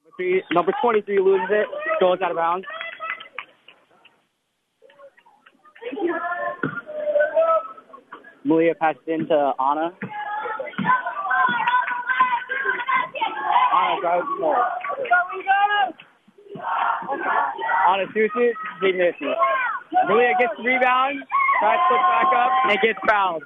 Number 23 loses it, goes out of bounds. Malia passes into Anna. Anna drives more. Anna shoots it, he misses. Malia gets the rebound, tries to put it back up, and gets fouled.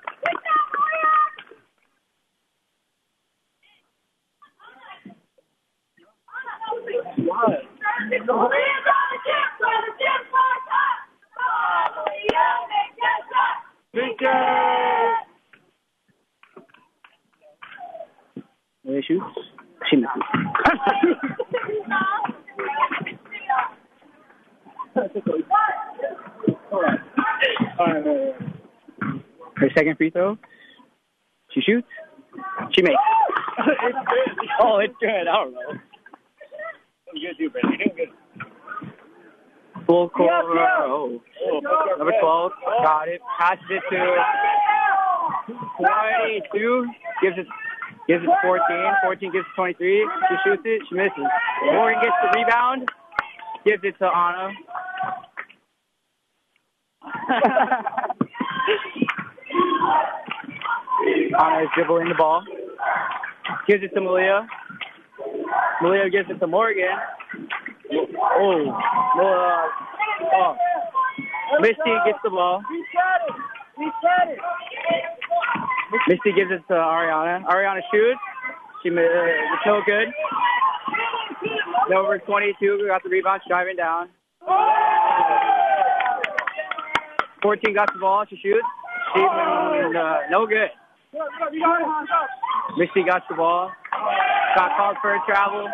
Malia shoots. She misses. Her second free throw. She shoots. She makes. Oh, it's good. I don't know. Doing good, too, Brandon. You're doing good. Full court. Oh. Number 12. Got it. Passes it to 22. Gives it to 14. 14 gives it to 23. She shoots it. She misses. Morgan gets the rebound. Gives it to Anna. Anna is dribbling the ball. Gives it to Malia. Malia gives it to Morgan. Misty gets the ball. Misty gives it to Ariana. Ariana shoots. It's no good. Number 22 got the rebound. She's driving down. 14 got the ball. She shoots. No good. Misty got the ball. Got called for a travel.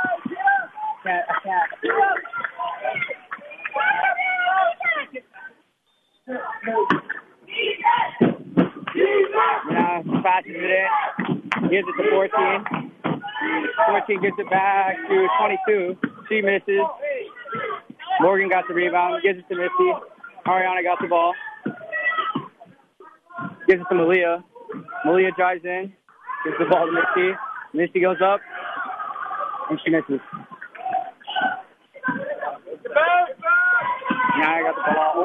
Now passes it in. Gives it to 14. 14 gives it back to 22. She misses. Morgan got the rebound. Gives it to Misty. Ariana got the ball. Gives it to Malia. Malia drives in. Gives the ball to Misty. Misty goes up. And she misses. Now I got the ball.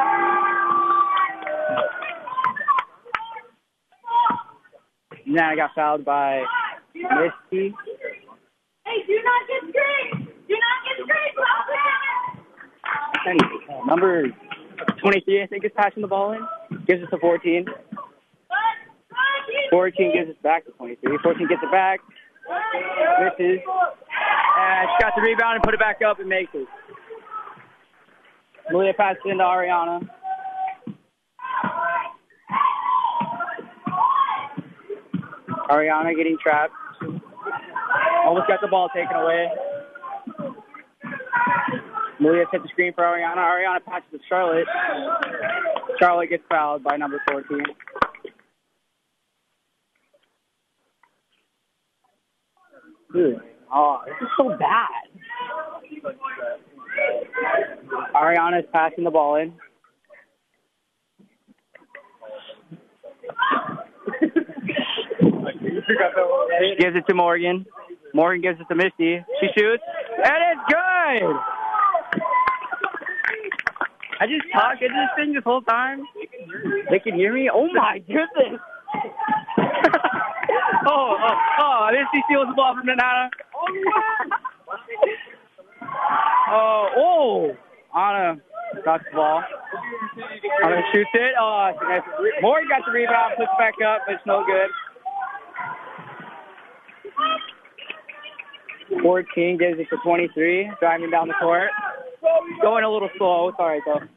Now I got fouled by Misty. Hey, do not get screened! Do not get screened! Number 23, I think, is passing the ball in. Gives it to 14. 14 gives it back to 23. 14 gets it back. Misses. And she got the rebound and put it back up and makes it. Malia passes into Ariana. Ariana getting trapped. Almost got the ball taken away. Malia set the screen for Ariana. Ariana passes to Charlotte. Charlotte gets fouled by number 14. Dude, this is so bad. Ariana is passing the ball in. Gives it to Morgan. Morgan gives it to Misty. She shoots. And it's good! I just talked into this thing this whole time. They can hear me? Oh my goodness! Misty steals the ball from Nana. Anna got the ball. Anna shoots it. Morgan got the rebound, puts it back up, but it's no good. 14 gives it to 23, driving down the court. Going a little slow. It's all right, though.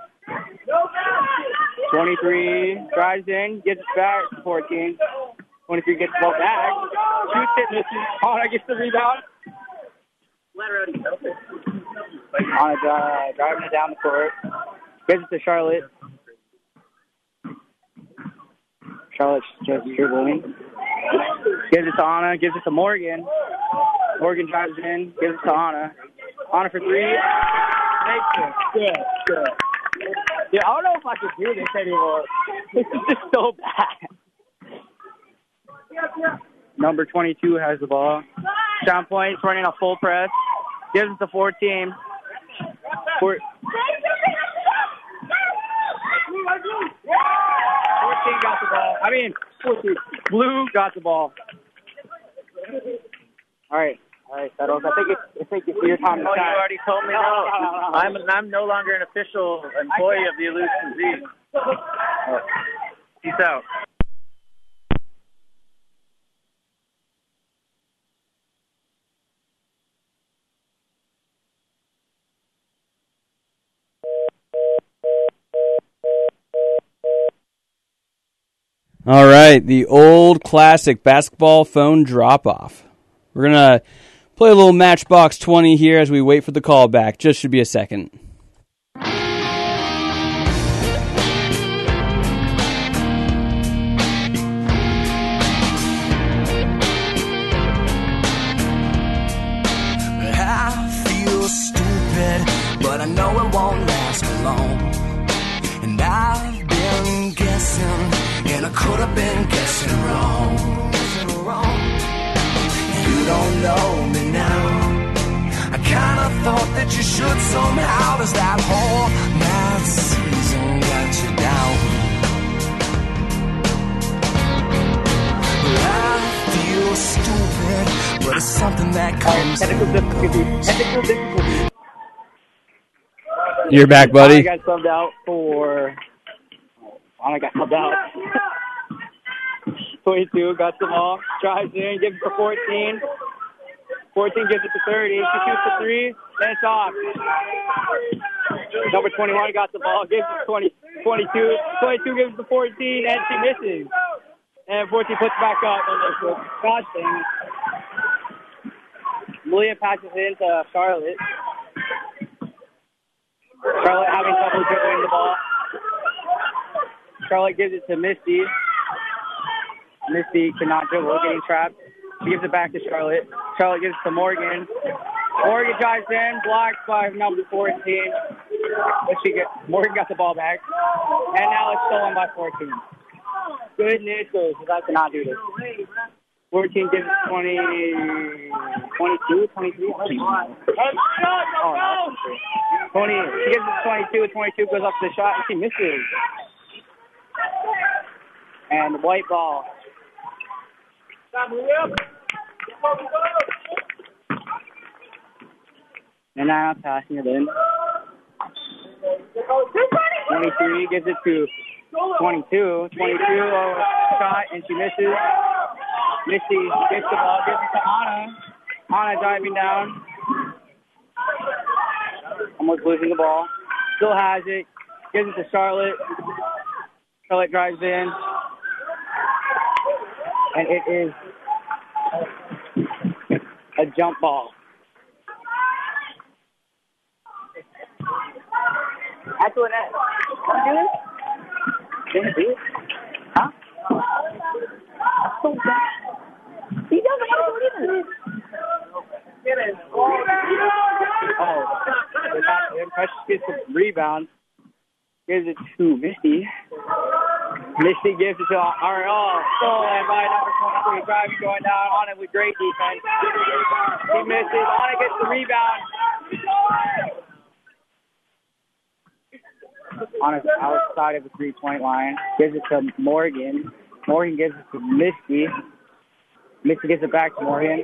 23 drives in, gives it back to 14. 23 gets the ball back. Shoots it, misses. Anna gets the rebound. Anna driving it down the court. Gives it to Charlotte. Charlotte's just dribbling. Gives it to Anna. Gives it to Morgan. Morgan drives in. Gives it to Anna. Anna for three. Makes it. Good. Yeah, I don't know if I can do this anymore. This is just so bad. Number 22 has the ball. Down Point's running a full press. Gives it to 14. 14 got the ball. 14. Blue got the ball. All right, Settles. I think it's your time to Oh, you shine. already told me no. I'm no longer an official employee of the Aleutian Z. Peace out. All right, the old classic basketball phone drop-off. We're going to play a little Matchbox 20 here as we wait for the call back. Just should be a second. I feel stupid, but I know it won't last for long. And I've been guessing, and I could have been guessing wrong. You don't know me now. I kinda thought that you should somehow. Does that whole math season got you down? Well, I feel stupid, but it's something that comes. Technical difficulty. You're back, buddy. I got subbed out for... I got subbed out. 22 got the ball. Drives in, gives it to 14. 14 gives it to 30. She shoots the 3, then it's off. Number 21 got the ball, gives it to 22. 22 gives it to 14, and she misses. And 14 puts it back up. Gosh dang it. Malia passes it into Charlotte. Charlotte having trouble dribbling the ball. Charlotte gives it to Misty. Misty cannot dribble, getting trapped. She gives it back to Charlotte. Charlotte gives it to Morgan. Morgan drives in, blocked by number 14. Morgan got the ball back. And now it's stolen by 14. Goodness gracious, I cannot do this. 14 gives it 20, 22, 23? Oh, no. 20, she gives it 22, 22 goes up to the shot, and she misses. And the white ball. And now passing it in. 23 gives it to 22. 22 shot, and she misses. Misty gets the ball, gives it to Anna. Anna driving down. Almost losing the ball. Still has it. Gives it to Charlotte. Charlotte drives in. And it is a jump ball. Antoinette, want to do this? Can you do it? Huh? He doesn't want to do it. Precious gets the rebound. Gives it to Misty. Misty gives it to Ariel. Stolen by number 23. Driving going down on it with great defense. He misses. On it gets the rebound. On his outside of the 3-point line. Gives it to Morgan. Morgan gives it to Misty. Misty gives it back to Morgan.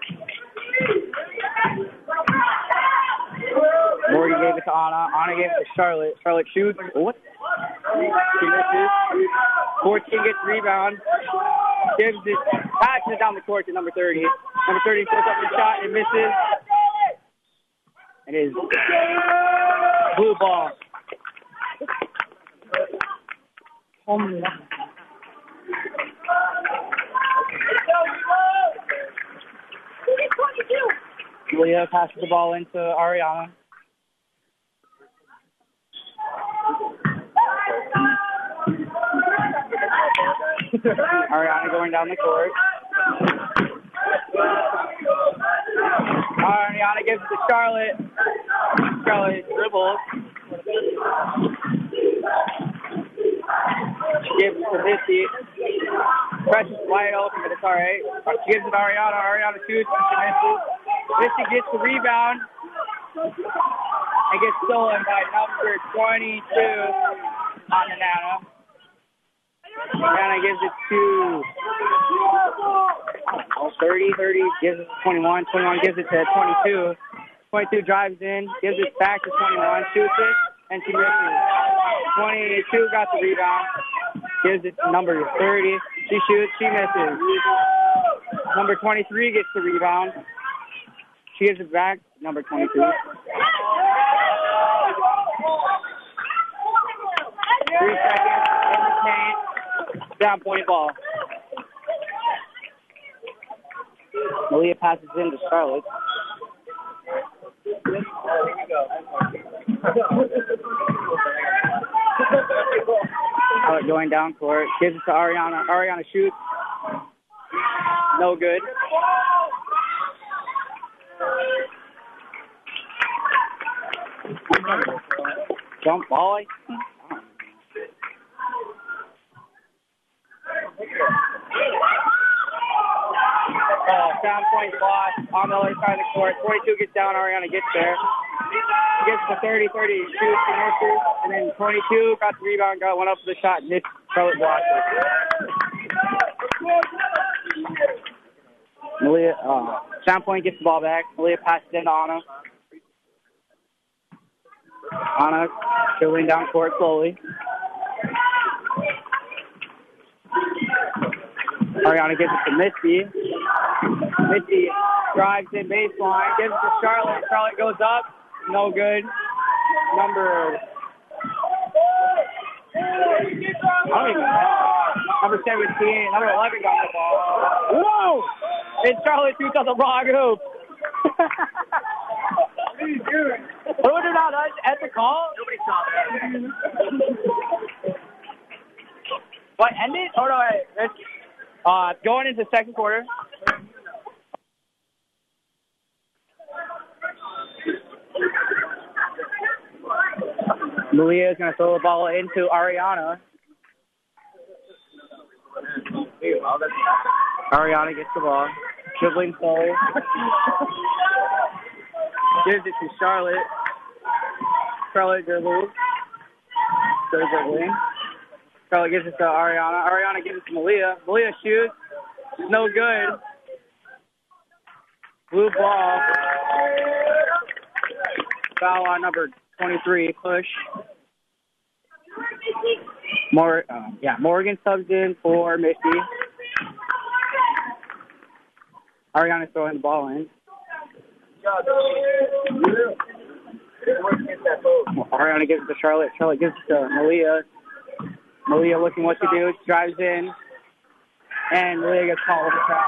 Morgan gave it to Anna. Anna gave it to Charlotte. Charlotte shoots. What? She misses. 14 gets rebound. Gives it, passes it down the court to number 30. Number 30 puts up the shot and misses. It is blue ball. Julia passes the ball into Ariana. Ariana going down the court. Ariana gives it to Charlotte. Charlotte dribbles. She gives it to Misty. Precious wide open, but it's all right. She gives it to Ariana. Ariana shoots. She misses. Misty gets the rebound. And gets stolen by number 22 on the Nana. Nana gives it to 30, gives it to 21. 21 gives it to 22. 22 drives in, gives it back to 21, shoots it, and she misses. 22 got the rebound, gives it to number 30. She shoots, she misses. Number 23 gets the rebound. She gives it back, number 22. 3 seconds in the paint. Down point ball. Malia passes in to Charlotte. Charlotte going down court. Gives it to Ariana. Ariana shoots. No good. Jump ball. Down point loss on the other side of the court. 42 gets down. Ariana gets there. She gets to 30, shoots and misses. And then 22 got the rebound, went up for the shot, missed. Charlotte blocked it. Malia, Sound Point gets the ball back. Malia passes it into Anna. Anna dribbling down court slowly. Ariana gives it to Misty. Misty drives in baseline, gives it to Charlotte. Charlotte goes up. No good. Number 17, number 11 got the ball. Whoa! And Charlotte shoots on the wrong hoop. What are you doing? What was it not at the call? Nobody saw that. What, ended? Oh, no, it's going into the second quarter. Malia is going to throw the ball into Ariana. Ariana gets the ball. Dribbling forward. Gives it to Charlotte. Charlotte dribbles. Dribbling. Charlotte gives it to Ariana. Ariana gives it to Malia. Malia shoots. No good. Blue ball. Foul on number 23. Push. Morgan subs in for Misty. Ariana's throwing the ball in. Ariana gives it to Charlotte. Charlotte gives it to Malia. Malia looking what to do. Drives in. And Malia gets called with a foul.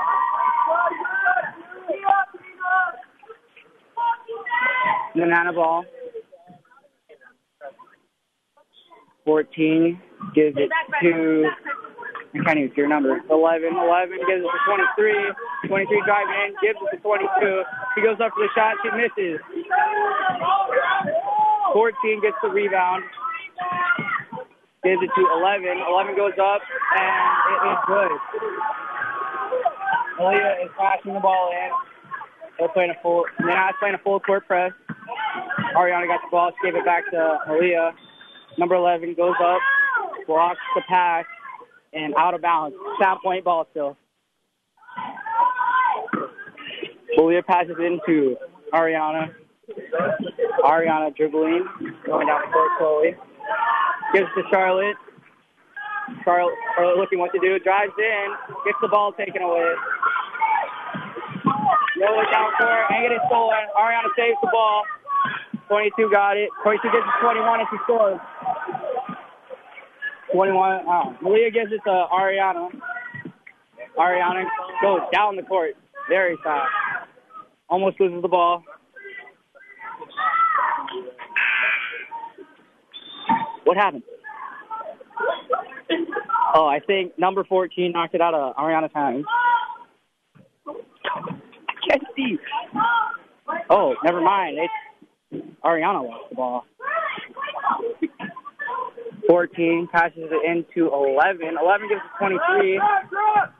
Banana ball. 14 gives it to, I can't even see your number, 11 gives it to 23. 23 driving in, gives it to 22. She goes up for the shot, she misses. 14 gets the rebound. Gives it to 11. 11 goes up, and it is good. Malia is flashing the ball in. They're playing a full court press. Ariana got the ball, she gave it back to Malia. Number 11 goes up, blocks the pass, and out of bounds. Sound Point ball still. Malia passes into Ariana. Ariana dribbling, going down the court slowly. Gives it to Charlotte. Charlotte looking what to do. Drives in. Gets the ball taken away. Lower down court. And get it stolen. Ariana saves the ball. 22 got it. 22 gets it to 21 and she scores. 21. Malia gives it to Ariana. Ariana goes down the court very fast. Almost loses the ball. What happened? Oh, I think number 14 knocked it out of Ariana's hands. I can't see. Oh, never mind. Ariana lost the ball. 14 passes it into 11. 11 gives it 23.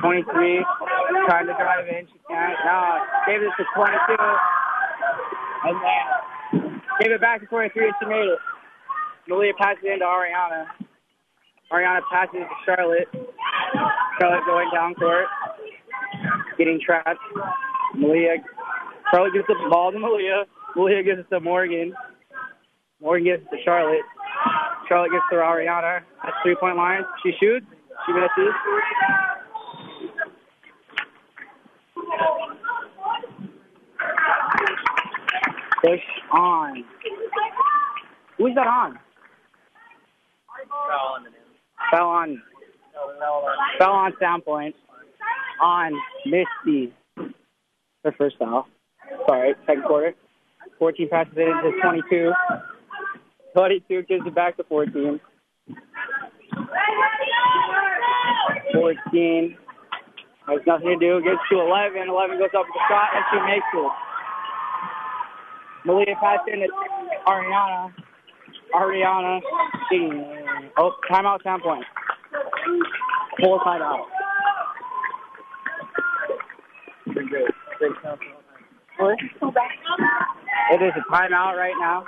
23, trying to drive in. She can't. No, gave it to 22. And then gave it back to 23 and she made it. Malia passes it into Ariana. Ariana passes it to Charlotte. Charlotte going down court. Getting trapped. Charlotte gives the ball to Malia. Malia gives it to Morgan. Morgan gives it to Charlotte. Charlotte gives it to Ariana at 3-point line. She shoots. She misses. Push on. Who is that on? Fell on Soundpoint. On Misty. Her first foul. Sorry, second quarter. 14 passes it into 22. 22 gives it back to 14. 14 has nothing to do. Gets to 11. 11 goes up with the shot, and she makes it. Malia passed in to Ariana. Ariana. Oh, timeout, Soundpoint. Full timeout. It is a timeout right now.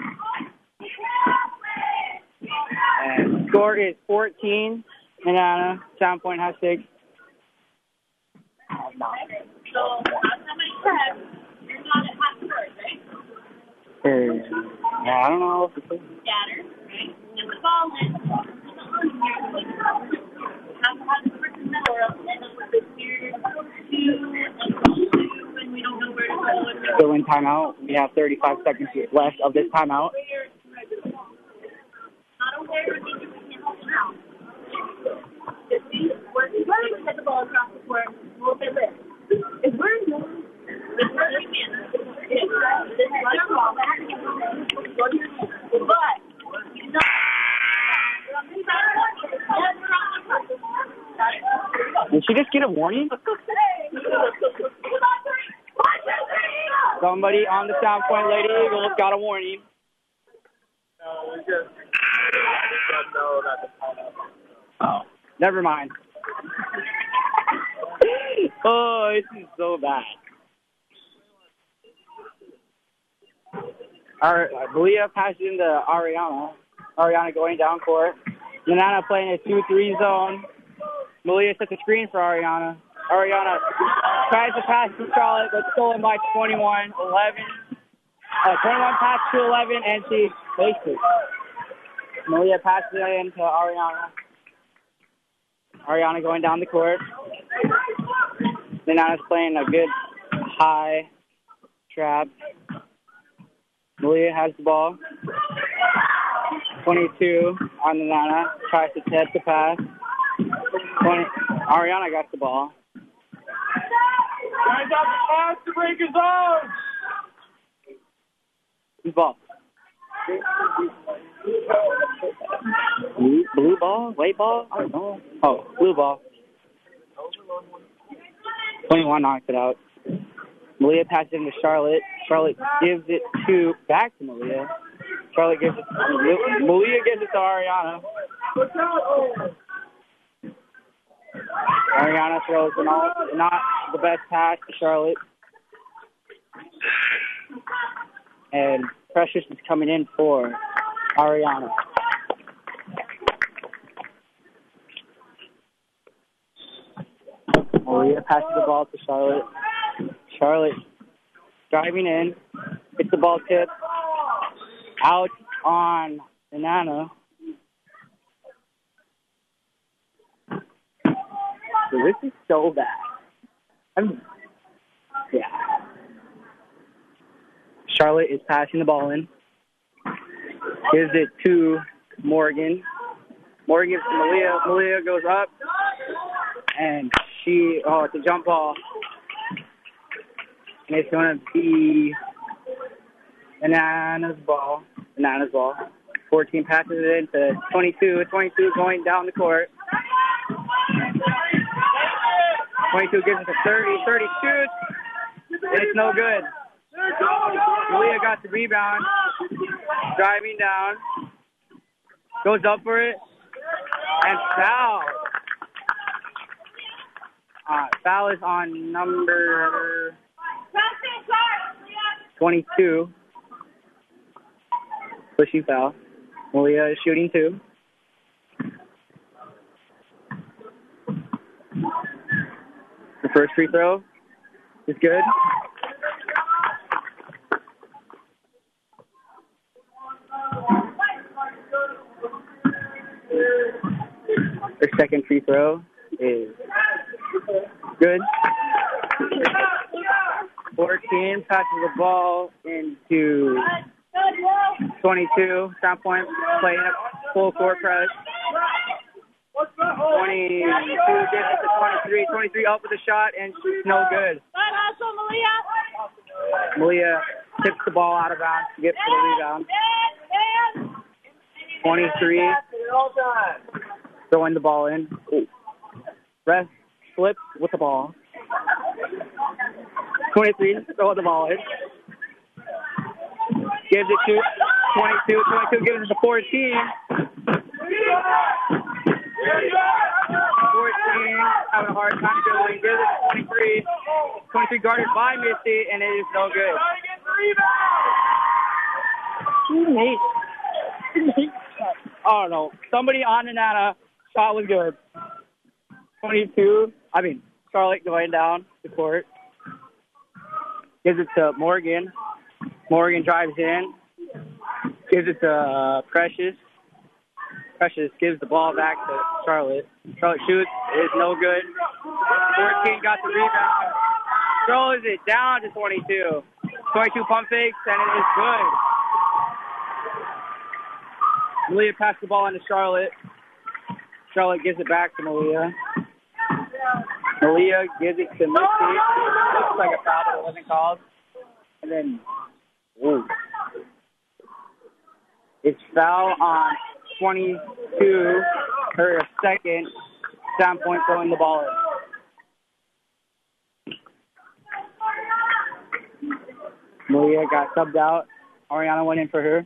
And score is 14. Banana. Soundpoint has 6. Yeah, I don't know. Scatter, right? And the ball is have to have the person middle or else end up with this weird 2 and we don't know where to go. So in timeout, we have 35 seconds left of this timeout. Not aware of the out. If we were to hit the ball across the court, we'll get this. If we're doing this really man, this ball back but you know did she just get a warning? Somebody on the Soundpoint Lady Eagles got a warning. No, we just know that the timeout. Oh, never mind. Oh, this is so bad. Malia passes into Ariana. Ariana going down court. Banana playing a 2-3 zone. Malia sets a screen for Ariana. Ariana tries to pass to Charlotte, but stolen by 21. 21 pass to 11, and she makes it. Malia passes it in to Ariana. Ariana going down the court. Banana's playing a good high trap. Malia has the ball. 22 on Banana. Tries to test the pass. Ariana got the ball. Guys out the pass to break his zone. Whose ball? Blue ball? White ball? I don't know. Oh, blue ball. 21 knocks it out. Malia passes it into Charlotte. Charlotte gives it back to Malia. Charlotte gives it Malia gives it to Ariana. Ariana throws not the best pass to Charlotte. And Precious is coming in for Ariana. Malia passes the ball to Charlotte. Charlotte driving in. Gets the ball tip. Out on Banana. So this is so bad. Yeah. Charlotte is passing the ball in. Gives it to Morgan. Morgan gives it to Malia. Malia goes up. And it's a jump ball. And it's going to be Banana's ball. 14 passes it into 22. 22 going down the court. 22 gives it to 30. 30 shoots. And it's no good. Malia got the rebound. Driving down. Goes up for it. And foul Foul is on number 22. Pushing foul. Malia is shooting 2. The first free throw is good. Her second free throw is good. 14 passes the ball into 22. Standpoint playing a full court press. 22 gets it to 23. 23 up with a shot, and she's no good. Malia tips the ball out of bounds to get for the rebound. 23 throwing the ball in. Ref slips with the ball. 23 throwing the ball in. Gives it to 22. 22 gives it to 14. 14 having a hard time dribbling. Gives it to 23. 23 guarded by Misty, and it is no good. I don't know. Somebody on the Nana shot was good. 22. Charlotte going down the court. Gives it to Morgan. Morgan drives in. Gives it to Precious. Precious gives the ball back to Charlotte. Charlotte shoots. It's no good. 14 got the rebound. Throws it down to 22. 22 pump fakes, and it is good. Malia passed the ball on to Charlotte. Charlotte gives it back to Malia. Malia gives it to Misty. Looks like a foul, but it wasn't called. And then, it's foul on 22. Her second. Standpoint throwing the ball in. Malia got subbed out. Ariana went in for her.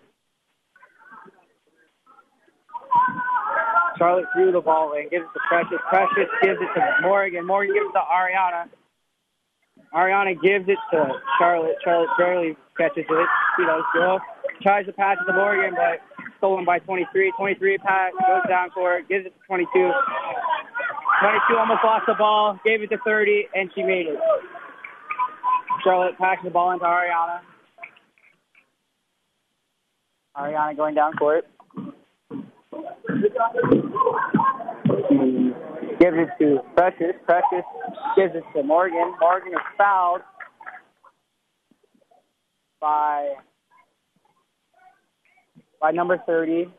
Charlotte threw the ball in, gives it to Precious. Precious gives it to Morgan. Morgan gives it to Ariana. Ariana gives it to Charlotte. Charlotte barely catches it. She does go. Tries to pass it to Morgan, but stolen by 23. 23 pass, goes down court, gives it to 22. 22 almost lost the ball, gave it to 30, and she made it. Charlotte passes the ball into Ariana. Ariana going down court. Gives it to Precious. Precious gives it to Morgan. Morgan is fouled by number 30.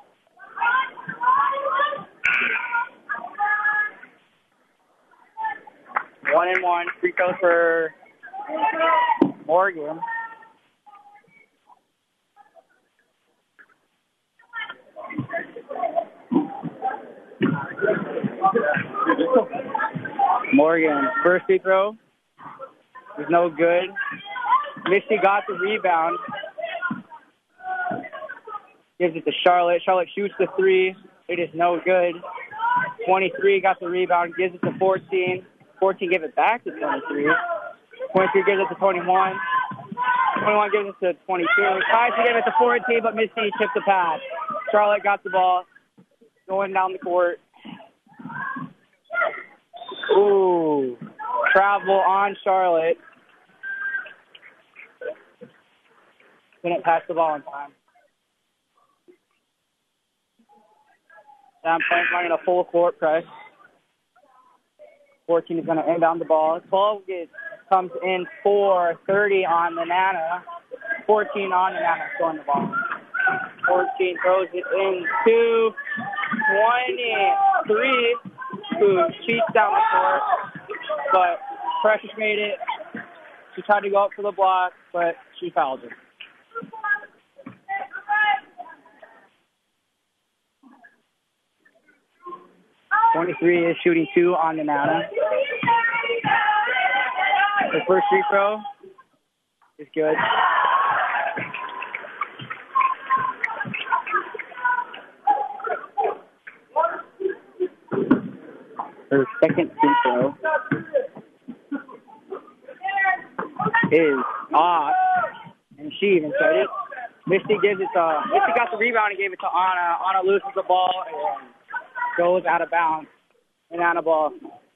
One and one. Free throw for Morgan. Morgan, first free throw was no good. Misty got the rebound. Gives it to Charlotte. Charlotte shoots the 3. It is no good. 23 got the rebound. Gives it to 14. 14 gave it back to 23. 23 gives it to 21. 21 gives it to 22. Tries to give it to 14, but Misty tipped the pass. Charlotte got the ball. Going down the court. Ooh. Travel on Charlotte. Couldn't pass the ball in time. Standpoint running a full court press. 14 is going to end on the ball. 12 comes in for 30 on the Nana. 14 on the Nana throwing the ball. 14 throws it into 23, who cheats down the court, but Precious made it. She tried to go up for the block, but she fouled her. .23 is shooting 2 on the Nana. The first free throw is good. Her second free throw is off, and she even said it. Misty gives it to, Misty got the rebound and gave it to Anna. Anna loses the ball and goes out of bounds. And Anna ball.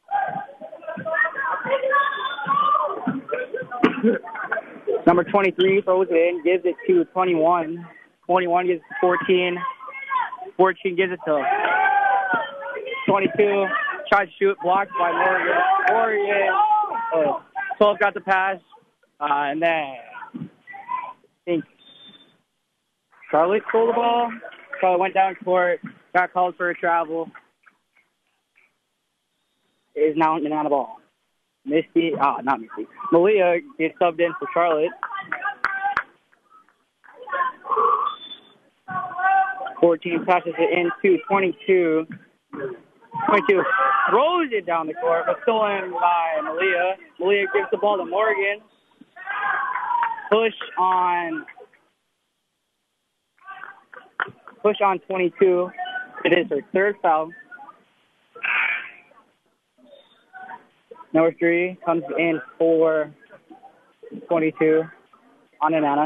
Number 23 throws it in, gives it to 21. 21 gives it to 14. 14 gives it to 22. Tries to shoot, blocked by Morgan. Morgan. 12 got the pass. And then I think Charlotte stole the ball. Charlotte went down court, got called for a travel. Is now in the ball. Not Misty. Malia gets subbed in for Charlotte. 14 passes it into 22. 22 throws it down the court, but stolen by Malia. Malia gives the ball to Morgan. Push on 22. It is her third foul. Number 3 comes in for 22 on Anna.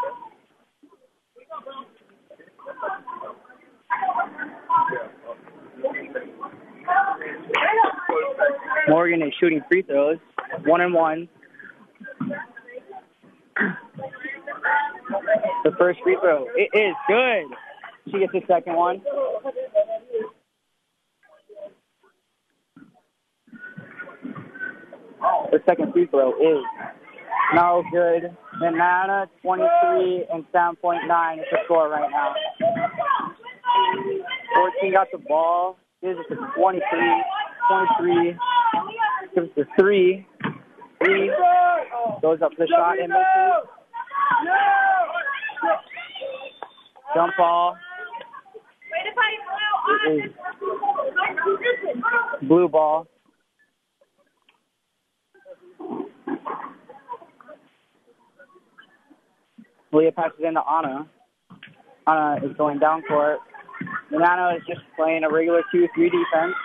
Morgan is shooting free throws, 1-1. The first free throw, it is good. She gets the second one. The second free throw is no good. Nana 23 and 7.9 is the score right now. 14 got the ball. Gives it to 23. 23 gives it to 3. 3 goes up the shot and misses. Jump ball. It is blue ball. Leah passes into Anna. Anna is going down court. Nana is just playing a regular 2-3 defense.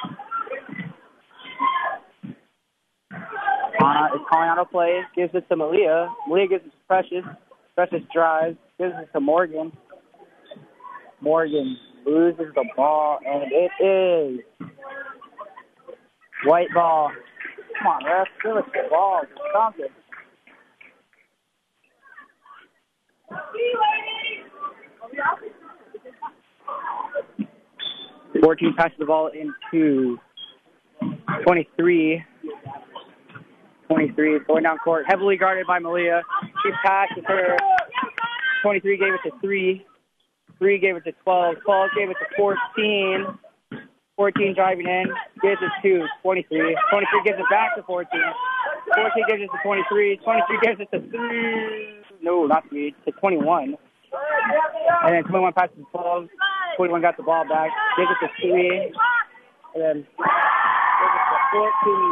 Anna is calling out a play, gives it to Malia. Malia gives it to Precious. Precious drives, gives it to Morgan. Morgan loses the ball, and it is white ball. Come on, ref, give us the ball. Stop it. 14 passes the ball into 23. 23 is going down court, heavily guarded by Malia. She passes her. 23 gave it to 3. 3 gave it to 12. 12 gave it to 14. 14 driving in, gives it to 23. 23 gives it back to 14. 14 gives it to 23. 23 gives it to 3. No, not 3. To 21. And then 21 passes to 12. 21 got the ball back. Gives it to 3. And then gives it to 14.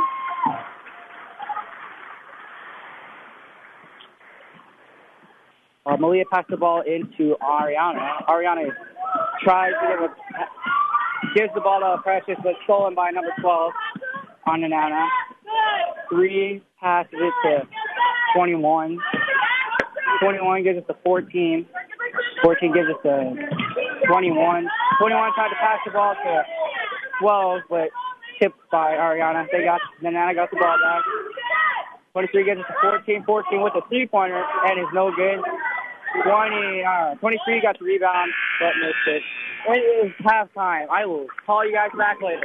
Malia passed the ball into Ariana. Ariana tries to gives the ball to Precious, but stolen by number 12 on Nana. 3 passes it to 21. 21 gives it to 14. 14 gives it to 21. 21 tried to pass the ball to 12, but tipped by Ariana. Nana got the ball back. 23 gives it to 14. 14 with a 3-pointer and is no good. 23 got the rebound, but missed it. It is halftime. I will call you guys back later.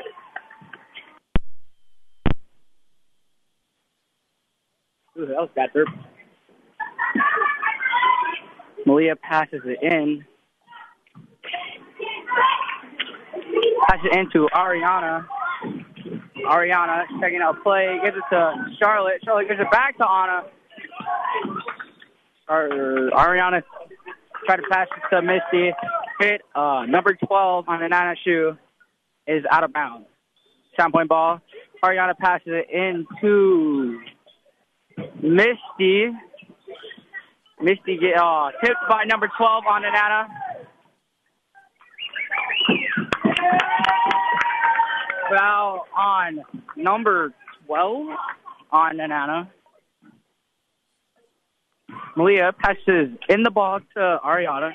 Ooh, that was bad burp. Malia passes it in. Passes it into Ariana. Ariana checking out play. Gives it to Charlotte. Charlotte gives it back to Anna. Ariana tried to pass it to Misty. Hit number 12 on the Nana shoe. Is out of bounds. 7-point ball. Ariana passes it into Misty. Misty get tipped by number 12 on the Nana. Foul on number 12 on the Nana. Malia passes in the ball to Ariana.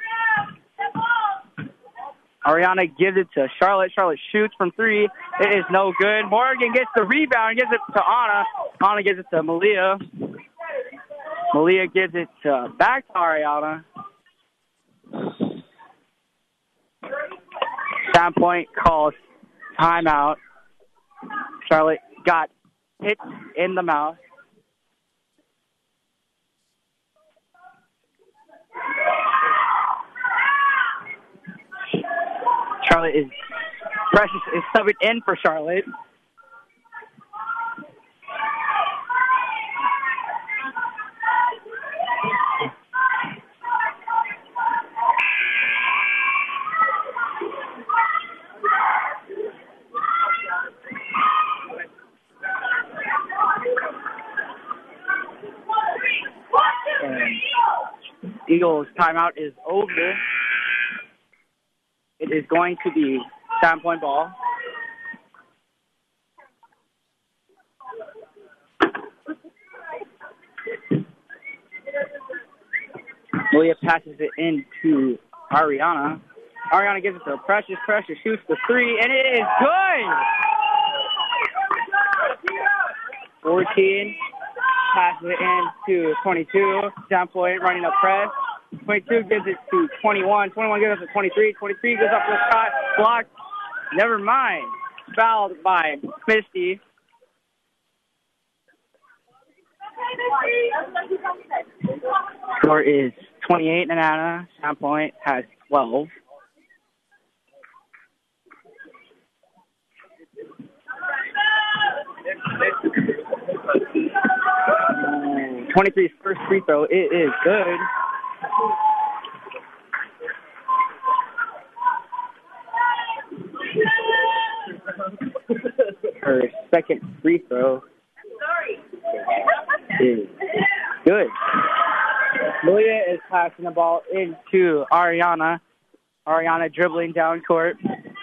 Ariana gives it to Charlotte. Charlotte shoots from 3. It is no good. Morgan gets the rebound and gives it to Anna. Anna gives it to Malia. Malia gives it back to Ariana. Sound Point calls timeout. Charlotte got hit in the mouth. Precious is subbing in for Charlotte. Eagles timeout is over. It is going to be Sound Point ball. Malia passes it into Ariana. Ariana gives it to Precious. Precious shoots the 3, and it is good! 14 passes it into 22. Sound Point running a press. 22 gives it to 21. 21 gives it to 23. 23 goes up for the shot. Blocked. Never mind. Fouled by Misty. Score is 28, Nana. Sound Point has 12. And 23's first free throw. It is good. Her second free throw is good. Malia is passing the ball into Ariana. Ariana dribbling down court.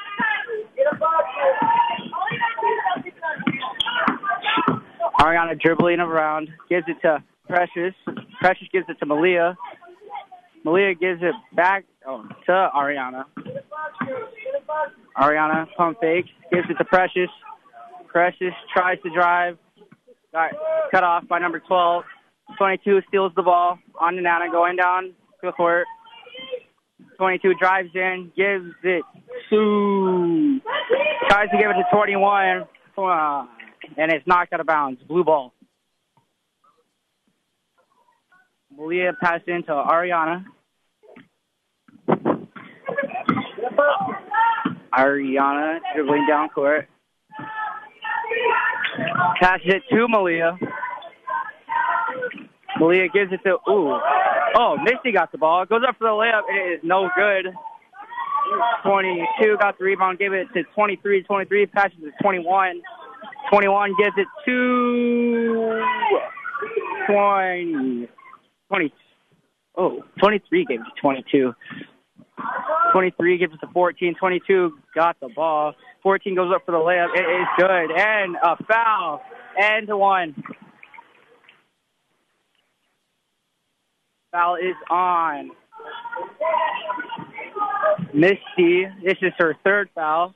Ariana dribbling around, gives it to Precious. Precious gives it to Malia. Malia gives it back to Ariana. Ariana pump fakes, gives it to Precious. Precious tries to drive. Got cut off by number 12. 22 steals the ball on to Nana, going down to the court. 22 drives in, gives it to... Tries to give it to 21. And it's knocked out of bounds. Blue ball. Malia passed into Ariana. Ariana dribbling down court. Passes it to Malia. Malia gives it to... Misty got the ball. Goes up for the layup. It is no good. 22 got the rebound. Gave it to 23. 23 passes to 21. 21 gives it to 20. 23 gave it to 22. 23 gives it to 14. 22 got the ball. 14 goes up for the layup. It is good. And a foul. And 1. Foul is on Misty. This is her third foul.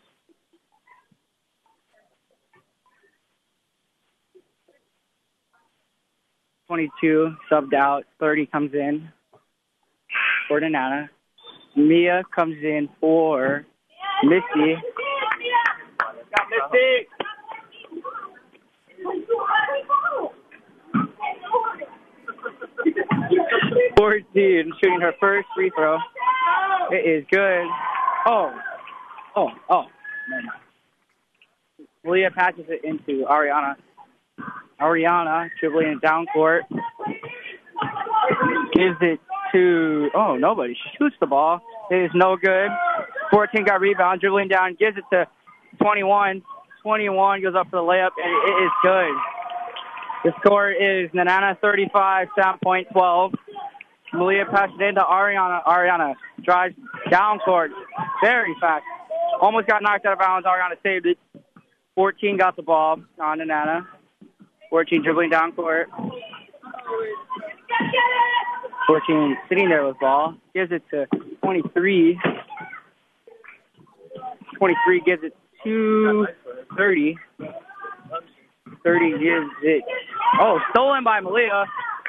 .22 subbed out. 30 comes in for Nana. Mia comes in for Misty. Got Misty. .14 shooting her first free throw. It is good. Malia passes it into Ariana. Ariana dribbling it down court. Gives it to... nobody. She shoots the ball. It is no good. 14 got rebound. Dribbling down. Gives it to 21. 21 goes up for the layup, and it is good. The score is Nana 35, Sound Point 12. Malia passes it into Ariana. Ariana drives down court very fast. Almost got knocked out of bounds. Ariana saved it. 14 got the ball on Nana. 14 dribbling down court. 14 sitting there with ball. Gives it to 23. 23 gives it to 30. 30 gives it... Oh, stolen by Malia.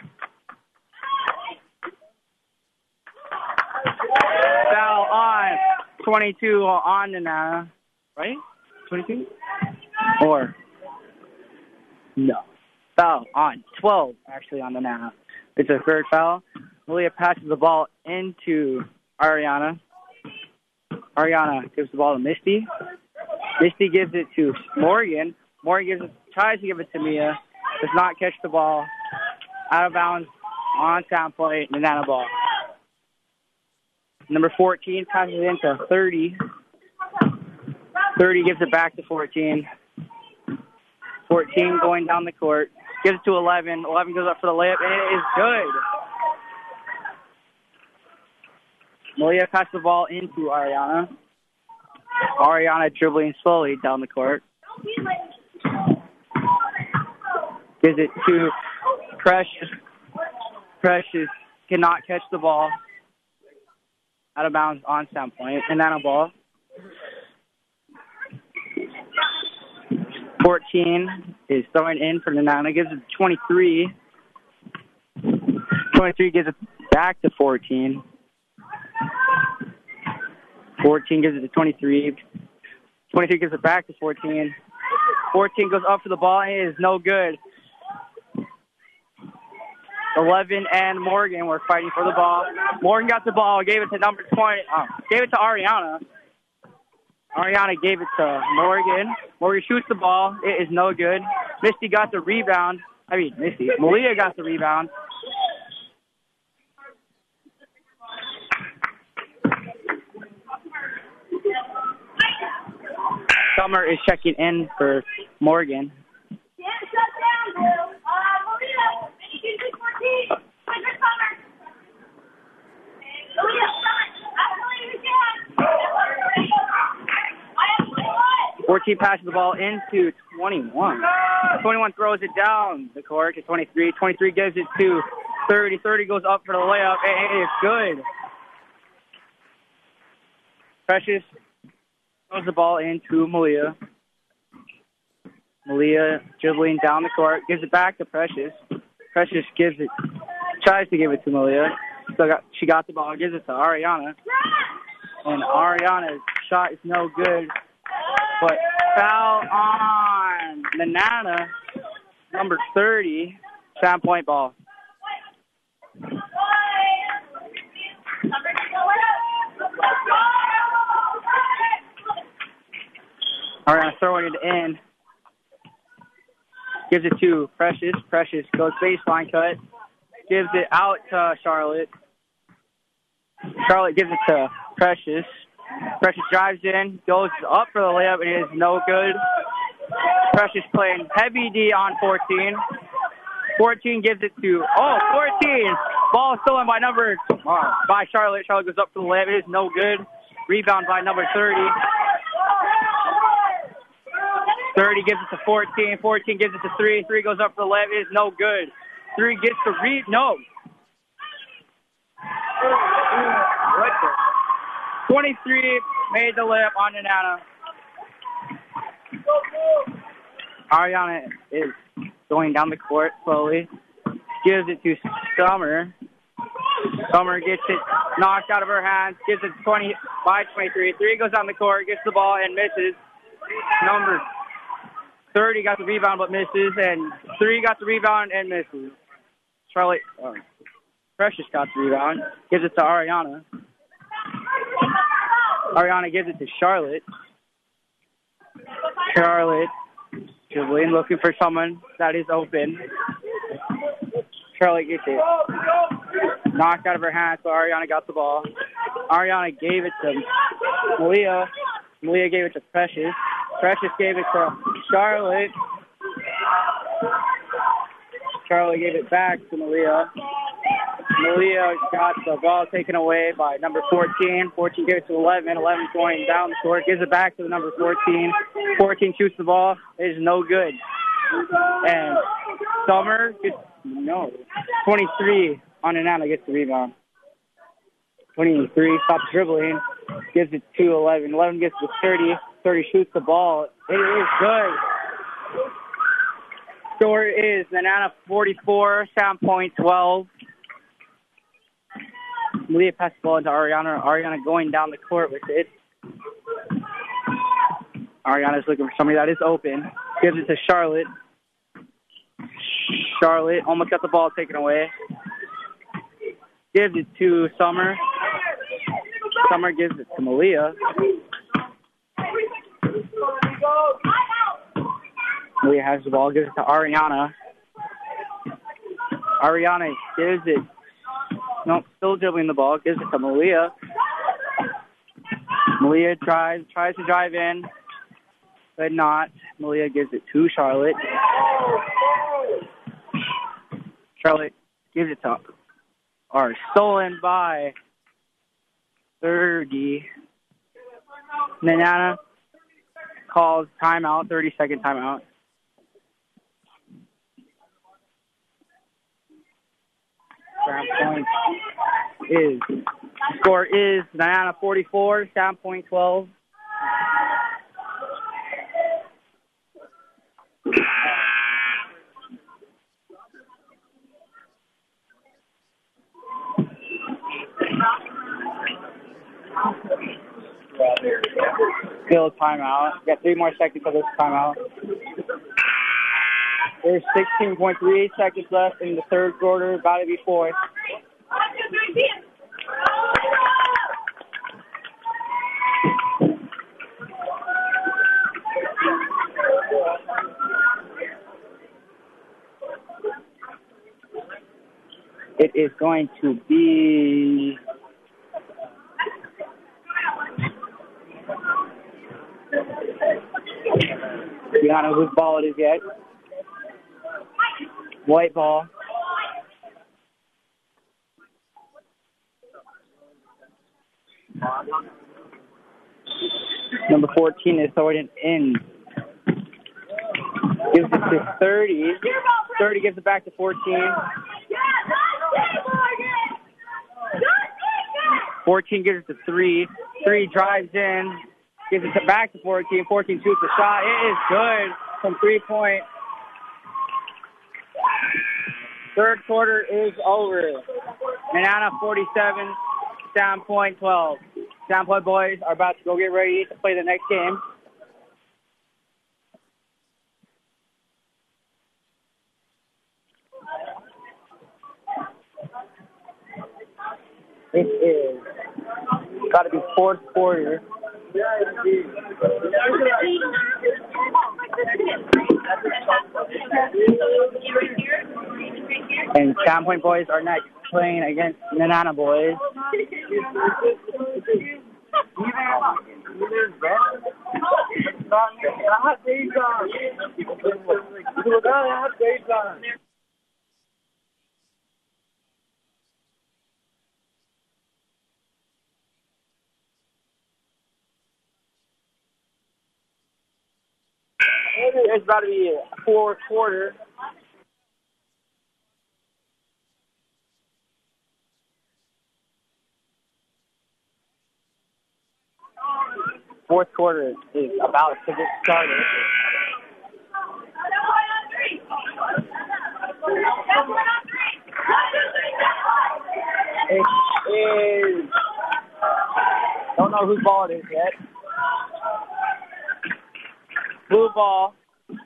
Foul on 22 on Nenana. Right? 22? Or... No. Foul on 12, actually, on Nenana. It's a third foul. Malia passes the ball into Ariana. Ariana gives the ball to Misty. Misty gives it to Morgan. Morgan tries to give it to Mia. Does not catch the ball. Out of bounds on sound play. Nenana ball. Number 14 passes it into 30. 30 gives it back to 14. 14 going down the court. Gives it to 11. 11 goes up for the layup, and it is good. Malia passes the ball into Ariana. Ariana dribbling slowly down the court. Gives it to Precious. Precious cannot catch the ball. Out of bounds on sound point. Nenana ball. 14 is throwing in for Nenana. Gives it to 23. 23 gives it back to 14. 14 gives it to 23. 23 gives it back to 14. 14 goes up for the ball, and it is no good. 11 and Morgan were fighting for the ball. Morgan got the ball, gave it to number 20. Gave it to Ariana. Ariana gave it to Morgan. Morgan shoots the ball. It is no good. Misty got the rebound. Malia got the rebound. Summer is checking in for Morgan. Malia, 14 passes the ball into 21. 21 throws it down the court to 23. 23 gives it to 30. 30 goes up for the layup, and it is good. Precious throws the ball into Malia. Malia dribbling down the court, gives it back to Precious. Precious tries to give it to Malia. She got the ball, gives it to Ariana. And Ariana's shot is no good. But foul on Nenana, number 30, sound point ball. Ariana throwing it in. Gives it to Precious. Precious goes baseline cut. Gives it out to Charlotte. Charlotte gives it to Precious. Precious drives in, goes up for the layup, and it is no good. Precious playing heavy D on 14. 14 gives it to, 14! Ball stolen by by Charlotte. Charlotte goes up for the layup. It is no good. Rebound by number 30. 30 gives it to 14. 14 gives it to 3. 3 goes up for the layup. It is no good. 3 gets the no. What the? 23 made the layup on Nenana. Ariana is going down the court slowly. Gives it to Summer. Summer gets it knocked out of her hands. Gives it 20 by 23. 3 goes on the court, gets the ball, and misses. Number 30 got the rebound but misses, and 3 got the rebound and misses. Charlotte, Precious got the rebound. Gives it to Ariana. Ariana gives it to Charlotte. Charlotte dribbling, looking for someone that is open. Charlotte gets it knocked out of her hands, so Ariana got the ball. Ariana gave it to Malia. Malia gave it to Precious. Precious gave it to Charlotte. Charlotte gave it back to Malia. Malia got the ball taken away by number 14. 14 gave it to 11. 11 going down the court. Gives it back to the number 14. 14 shoots the ball. It is no good. And Summer gets, 23 on Nenana, gets the rebound. 23, stops dribbling, gives it to 11. 11 gets to 30. 30 shoots the ball. It is good. Score is Nenana 44, Sound Point 12. Malia passes the ball into Ariana. Ariana going down the court with it. Ariana's looking for somebody that is open. Gives it to Charlotte. Charlotte almost got the ball taken away. Gives it to Summer. Summer gives it to Malia. Malia has the ball, gives it to Ariana. Ariana gives it. Nope, still dribbling the ball. Gives it to Malia. Malia tries to drive in, but not. Malia gives it to Charlotte. Charlotte gives it to stolen by 30. Nenana calls timeout, 30-second timeout. Sound Point score is Nenana 44, Sound Point 12. Still timeout. Got 3 more seconds of this timeout. There's 16.38 seconds left in the third quarter. About to be fourth. It is going to be we don't know whose ball it is yet. White ball. Number 14 is throwing it in. Gives it to 30. 30 gives it back to 14. 14 gives it to 3. 3 drives in. Gives it back to 14. 14 shoots a shot. It is good from 3-point. Third quarter is over. Nenana 47, Sound Point 12. Sound Point boys are about to go get ready to play the next game. This is got to be fourth quarter. And Sound Point boys are next playing against Nenana boys. It's about to be a fourth quarter. Fourth quarter is about to get started. It is. Don't know whose ball it is yet. Blue ball.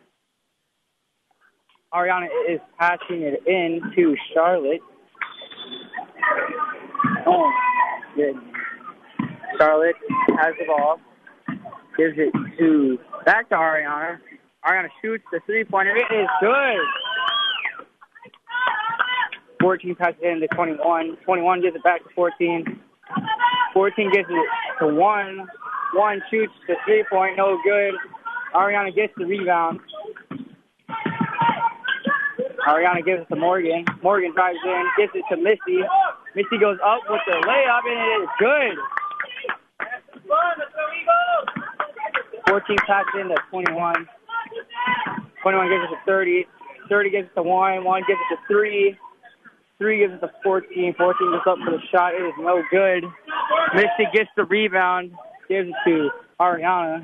Ariana is passing it in to Charlotte. Oh, good. Charlotte has the ball. Gives it back to Ariana. Ariana shoots the 3-pointer. It is good. 14 passes it into 21. 21 gives it back to 14. 14 gives it to 1. 1 shoots the 3-point. No good. Ariana gets the rebound. Ariana gives it to Morgan. Morgan drives in, gives it to Missy. Missy goes up with the layup, and it is good. 14 passes into 21. 21 gives it to 30. 30 gives it to 1. 1 gives it to 3. three, gives it to 14. 14 goes up for the shot. It is no good. Misty gets the rebound, gives it to Ariana.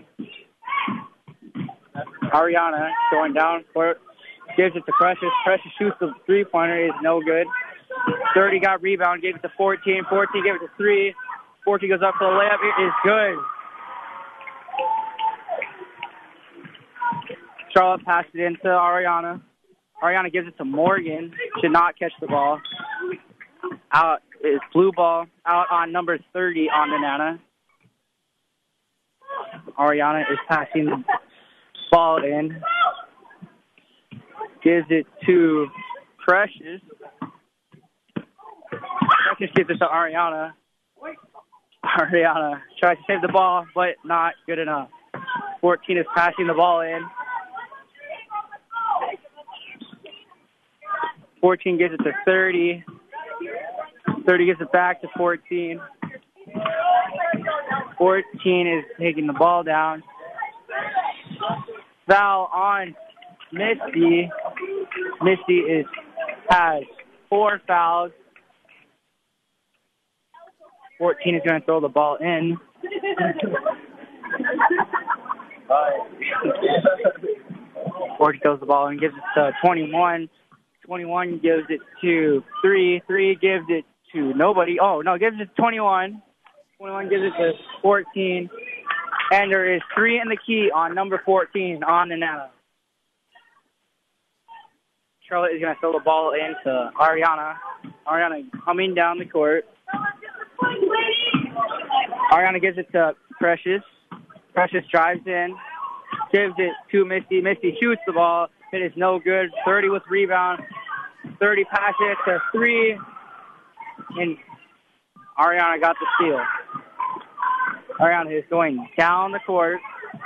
Ariana going down court, gives it to Precious. Precious shoots the three-pointer. It is no good. 30 got rebound, gave it to 14. 14 gave it to 3. 14 goes up for the layup. It is good. Charlotte passed it into Ariana. Ariana gives it to Morgan. Should not catch the ball. Out is blue ball. Out on number 30 on the Nana. Ariana is passing the ball in. Gives it to Precious. Precious gives it to Ariana. Ariana tries to save the ball, but not good enough. 14 is passing the ball in. 14 gives it to 30. 30 gives it back to 14. 14 is taking the ball down. Foul on Misty. Misty has 4 fouls. 14 is going to throw the ball in. 14 throws the ball in, gives it to 21. 21 gives it to 3. 3 gives it to nobody. Oh, no, gives it to 21. 21 gives it to 14. And there is 3 in the key on number 14 on the Nana. Charlotte is going to throw the ball in to Ariana. Ariana coming down the court. Ariana gives it to Precious. Precious drives in. Gives it to Misty. Misty shoots the ball. It is no good. 30 with rebound. 30 passes it to 3. And Ariana got the steal. Ariana is going down the court.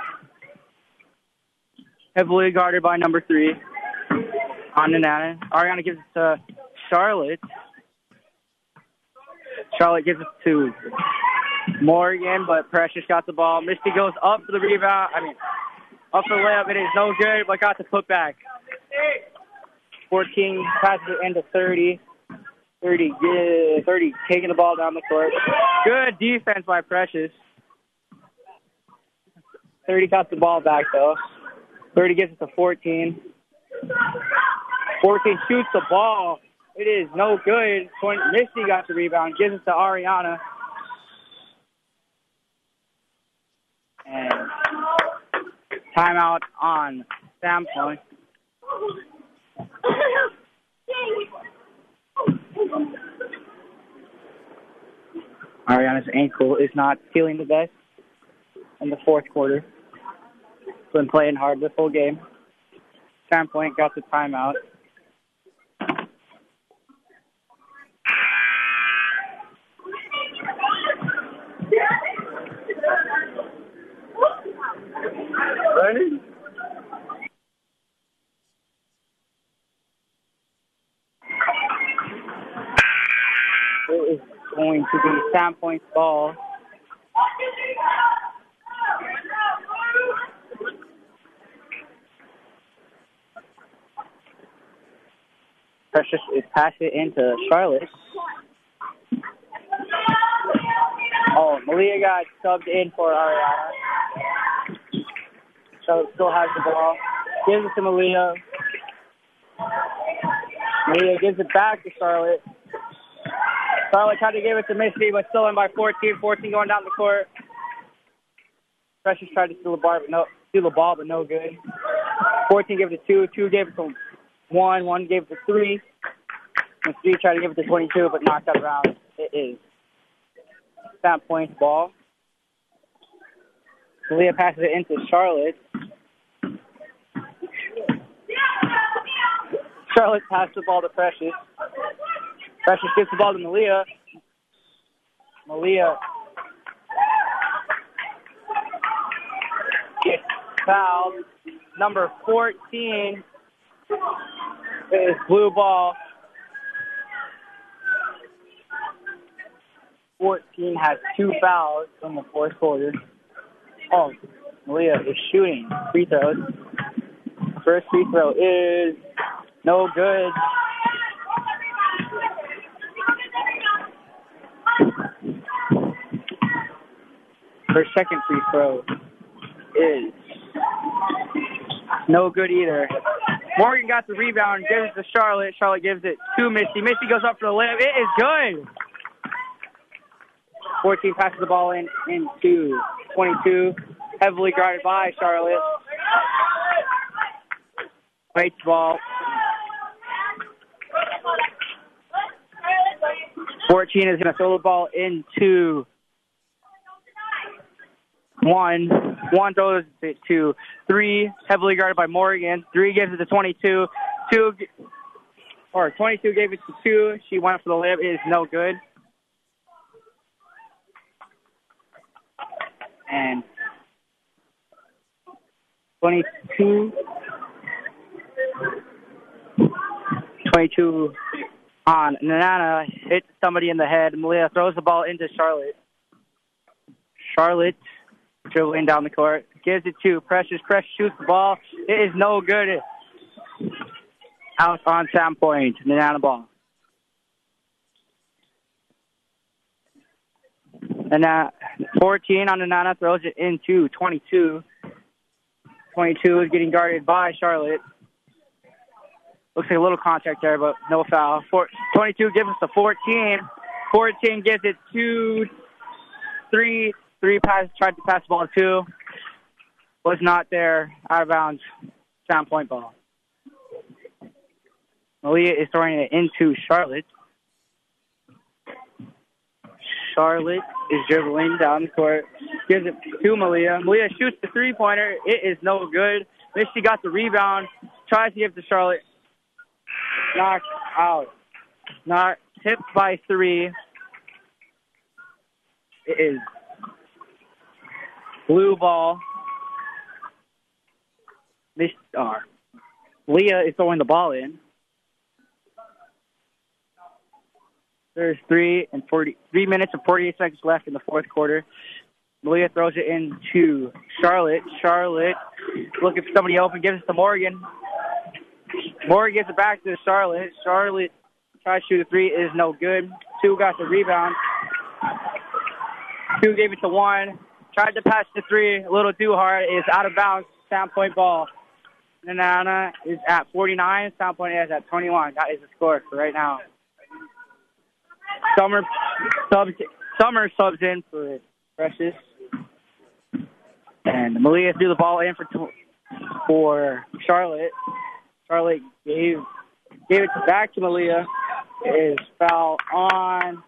Heavily guarded by number 3 on the Nana. Ariana gives it to Charlotte. Charlotte gives it to Morgan, but Precious got the ball. Misty goes up for the rebound. Up for the layup. It is no good, but got the putback. 14 passes it into 30. 30 taking the ball down the court. Good defense by Precious. 30 got the ball back, though. 30 gives it to 14. 14 shoots the ball. It is no good. Misty got the rebound. Gives it to Ariana. And timeout on Sampoint. Ariana's ankle is not feeling the best in the fourth quarter. Been playing hard this whole game. Sampoint got the timeout. Ready? It is going to be Sampoint's ball. Precious is passing it into Charlotte. Oh, Malia got subbed in for Ariana. Charlotte still has the ball. Gives it to Malia. Malia gives it back to Charlotte. Charlotte tried to give it to Misty, but still in by 14. 14 going down the court. Precious tried to steal the ball, but no good. 14 gave it to 2. 2 gave it to 1. 1 gave it to 3. And 3 tried to give it to 22, but knocked out around. It is Sampoint's ball. Malia passes it into Charlotte. Charlotte passed the ball to Precious. Precious gives the ball to Malia. Malia gets fouled. Number 14 is blue ball. 14 has 2 fouls in the fourth quarter. Oh, Malia is shooting free throws. First free throw is no good. Her second free throw is no good either. Morgan got the rebound, gives it to Charlotte. Charlotte gives it to Misty. Misty goes up for the layup. It is good. 14 passes the ball into 22. Heavily guarded by Charlotte. Waits ball. 14 is going to throw the ball into one. One throws it to 3, heavily guarded by Morgan. 3 gives it to 22. 22 gave it to 2. She went for the layup. It is no good. And 22 on Nana hits somebody in the head. Malia throws the ball into Charlotte. Charlotte dribbling down the court. Gives it to Precious. Precious shoots the ball. It is no good. Out on Sam Point. Nana ball. And 14 on Nana throws it into 22. 22 is getting guarded by Charlotte. Looks like a little contact there, but no foul. 22 gives us the 14. 14 gives it to 3. 3 tried to pass the ball to 2. Was not there. Out of bounds. Sound point ball. Malia is throwing it into Charlotte. Charlotte is dribbling down the court. Gives it to Malia. Malia shoots the three-pointer. It is no good. Misty got the rebound. Tries to give it to Charlotte. Knocked out. Not tipped by 3. It is blue ball. Leah is throwing the ball in. There's 3 minutes and 48 seconds left in the fourth quarter. Malia throws it into Charlotte. Charlotte looking for somebody open, gives it to Morgan. Morgan gives it back to Charlotte. Charlotte tries to shoot a 3. It is no good. 2 got the rebound. 2 gave it to 1. Tried to pass to 3. A little too hard. It's out of bounds. Sound point ball. Nana is at 49. Sound point is at 21. That is the score for right now. Summer subs in for Precious. And Malia threw the ball in for Charlotte. Charlotte gave it back to Malia. It is foul on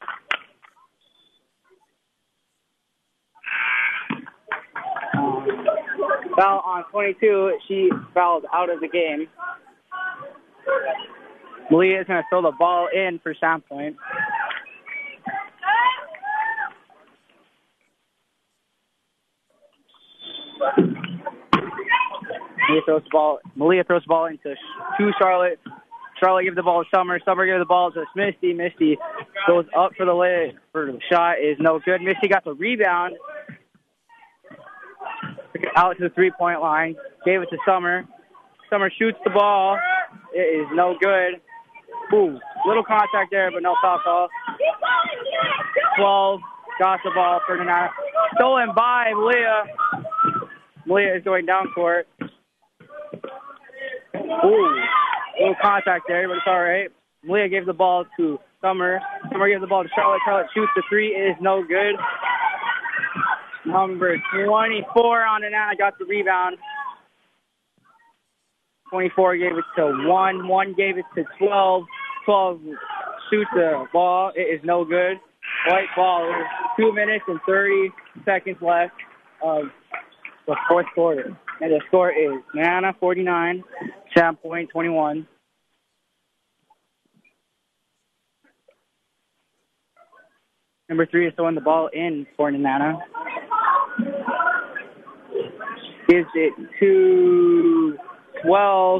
foul on 22. She fouled out of the game. Malia is going to throw the ball in for Sound Point. Malia throws the ball into Charlotte. Charlotte gives the ball to Summer. Summer gives the ball to Misty. Misty goes up for the lay. For the shot is no good. Misty got the rebound. Took it out to the three-point line. Gave it to Summer. Summer shoots the ball. It is no good. Ooh, little contact there, but no foul call. 12 got the ball for Nana. Stolen by Malia. Malia is going down court. Ooh, little contact there, but it's all right. Malia gave the ball to Summer. Summer gives the ball to Charlotte. Charlotte shoots the 3. It is no good. Number 24 on Nana got the rebound. 24 gave it to 1. 1 gave it to 12. 12 shoots the ball. It is no good. White ball. 2 minutes and 30 seconds left of the fourth quarter. And the score is Nana 49, Sound Point 21. Number 3 is throwing the ball in for Nana. Gives it to 12.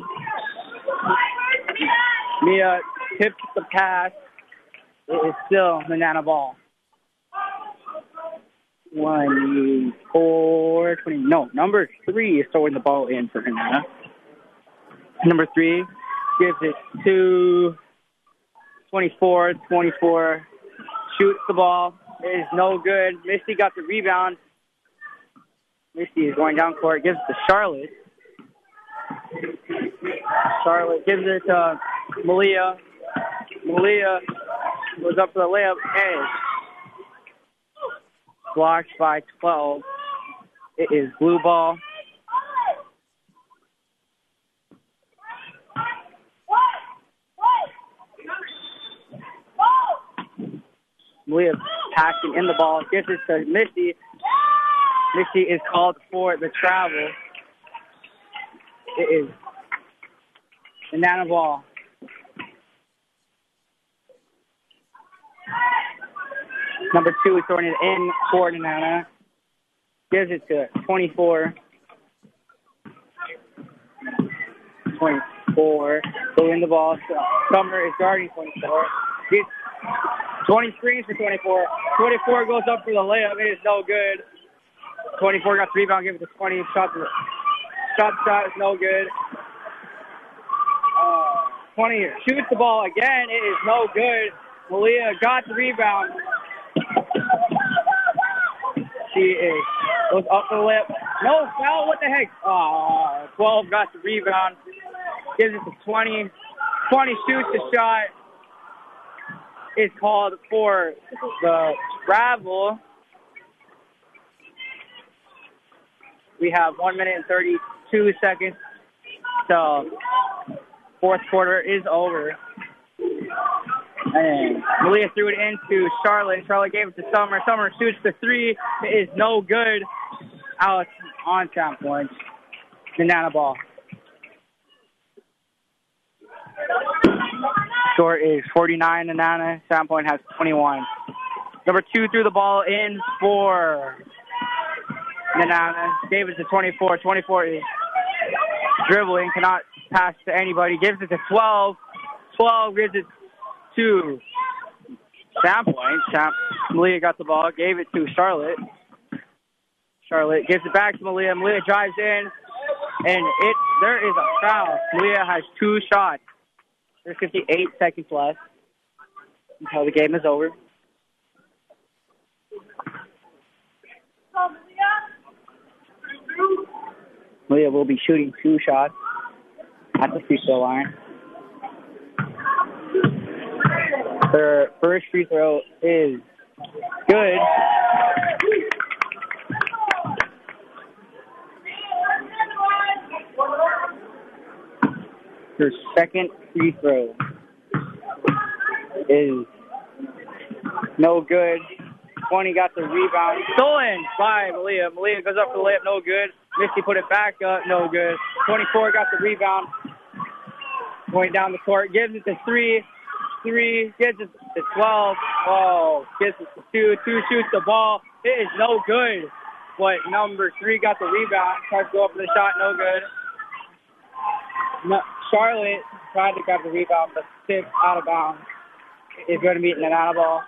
Mia tips the pass. It is still the Nana ball. 24, 20. No, number 3 is throwing the ball in for Nana. Number 3 gives it to 24. 24 shoots the ball. It is no good. Misty got the rebound. Misty is going down court, gives it to Charlotte. Charlotte gives it to Malia. Malia goes up for the layup and blocked by 12. It is blue ball. Malia passing in the ball, gives it to Misty. Misty is called for the travel. It is Nana ball. Number 2 is throwing it in for Nana. Gives it to 24. 24. Go in the ball. Summer is guarding 24. 23 for 24. 24 goes up for the layup. It is no good. 24 got the rebound. Give it to 20. Shot is no good. 20 shoots the ball again. It is no good. Malia got the rebound. She goes up the lip. No foul. What the heck? 12 got the rebound. Gives it to 20. 20 shoots the shot. Is called for the travel. We have 1 minute and 32 seconds. So fourth quarter is over. And Malia threw it into Charlotte. Charlotte gave it to Summer. Summer shoots the 3. It is no good. Out on sound point. Nana ball. Score is 49 Nana. Sound point has 21. Number 2 threw the ball in for Nana. Gave it to 24. 24 is dribbling. Cannot pass to anybody. Gives it to 12. 12 gives it to Sound point. Malia got the ball. Gave it to Charlotte. Charlotte gives it back to Malia. Malia drives in. And there is a foul. Malia has 2 shots. There's 58 seconds left until the game is over. Malia will be shooting 2 shots at the free throw line. Her first free throw is good. Her second free throw is no good. 20 got the rebound. Stolen by Malia. Malia goes up for the layup, no good. Misty put it back up, no good. 24 got the rebound. Going down the court, gives it to 3. 3, gives it to 12. Oh, gives it to 2. 2 shoots the ball. It is no good. But number 3 got the rebound. Tries to go up for the shot, no good. No, Charlotte tried to grab the rebound, but 6 out of bounds. Is going to be an out of ball.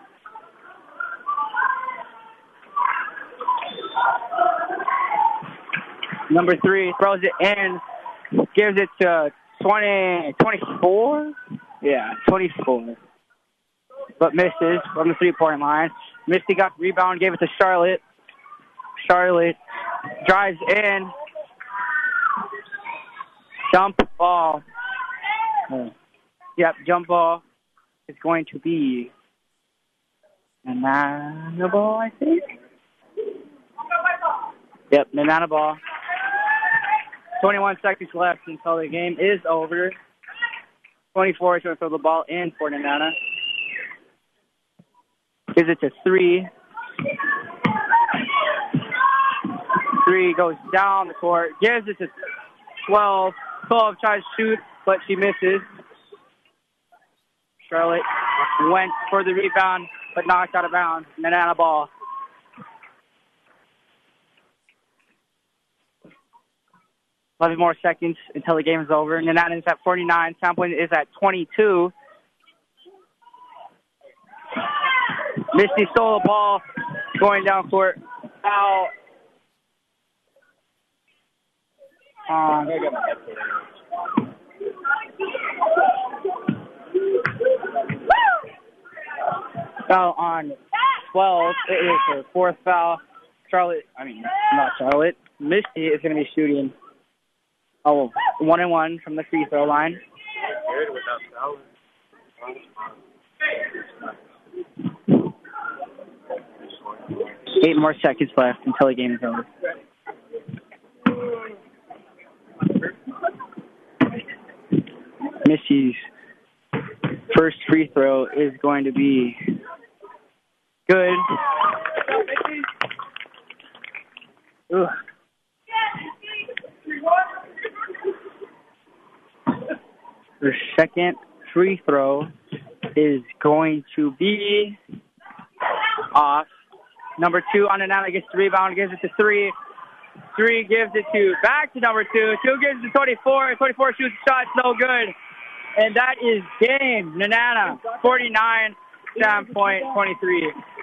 Number 3 throws it in, gives it to 24? Yeah, 24. But misses from the three-point line. Misty got the rebound, gave it to Charlotte. Charlotte drives in. Jump ball. Yep, jump ball is going to be Nana ball, I think. Yep, Nana ball. 21 seconds left until the game is over. 24 is going to throw the ball in for Nana. Gives it to 3. 3 goes down the court. Gives it to 12. 12 tries to shoot, but she misses. Charlotte went for the rebound, but knocked out of bounds. Nana ball. Eleven more seconds until the game is over. Nana is at 49. Sound point is at 22. Misty stole the ball, going down court. Foul. Foul on 12. It is her 4th foul. not Charlotte. Misty is going to be shooting 1-1 from the free throw line. Good without Charlotte. 8 more seconds left until the game is over. Missy's first free throw is going to be good. Ugh. Her second free throw is going to be off. Number 2 on Nanana gets the rebound, gives it to 3. 3 gives it back to number 2. 2 gives it to 24. 24 shoots a shot, no good. And that is game. Nanana, 49, Sam Point, 23.